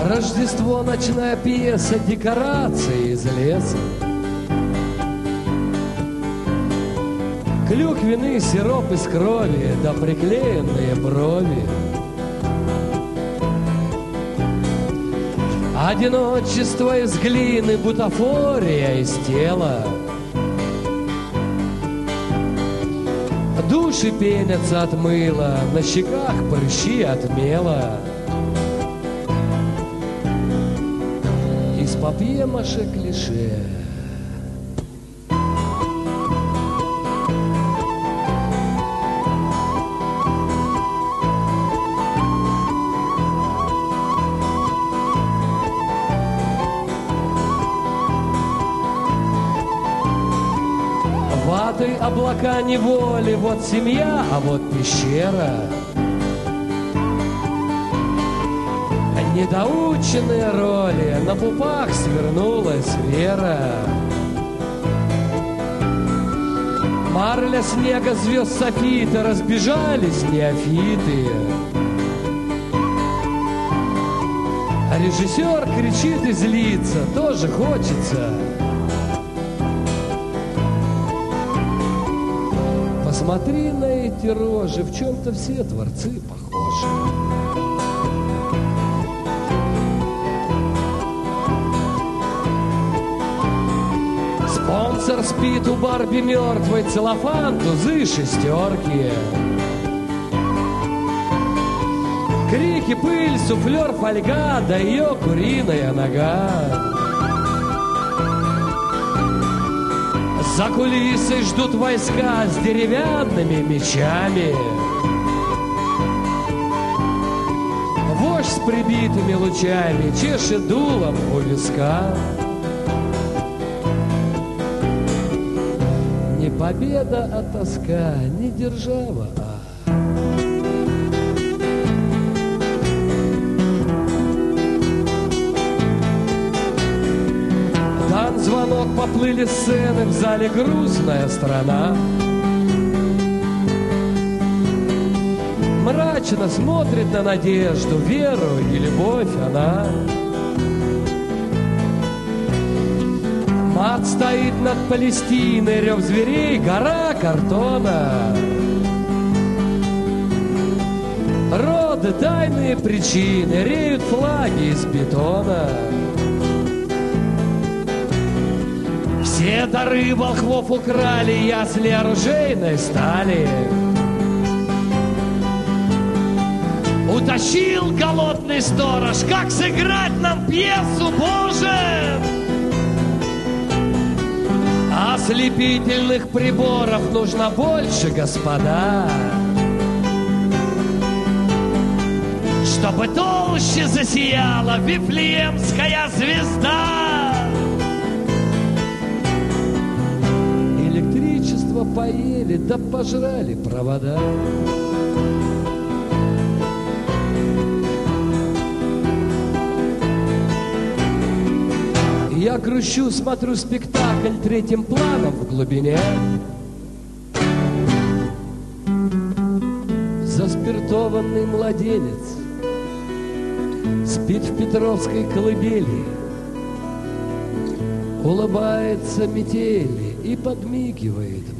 Рождество, ночная пьеса, декорации из леса. Клюквенный сироп из крови, да приклеенные брови. Одиночество из глины, бутафория из тела. Души пенятся от мыла, на щеках прыщи от мела. Из папье-маше клише. Ваты, облака неволи, вот семья, а вот пещера. Недоученные роли, на пупах свернулась вера. Марля снега, звезд софита, разбежались неофиты. А режиссер кричит и злится, тоже хочется. Посмотри на эти рожи, в чем-то все творцы похожи. Спонсор спит у Барби мертвой, целлофан, тузы, шестерки. Крики, пыль, суфлер, фольга, да ее куриная нога. За кулисой ждут войска с деревянными мечами. Вождь с прибитыми лучами чешет дулом у виска. Не победа, а тоска, не держава, Дан звонок, поплыли сцены, в зале грустная страна. Мрачно смотрит на надежду, веру и любовь она. Мат стоит над Палестиной, рев зверей, гора картона. Роды, тайные причины, реют флаги из бетона. Все дары волхвов украли, ясли оружейной стали. Утащил голодный сторож, как сыграть нам пьесу, Боже! Ослепительных приборов нужно больше, господа, чтобы толще засияла Вифлеемская звезда. Электричество поели, да пожрали провода. Я грущу, смотрю спектакль третьим планом в глубине. Заспиртованный младенец спит в Петровской колыбели, улыбается метели и подмигивает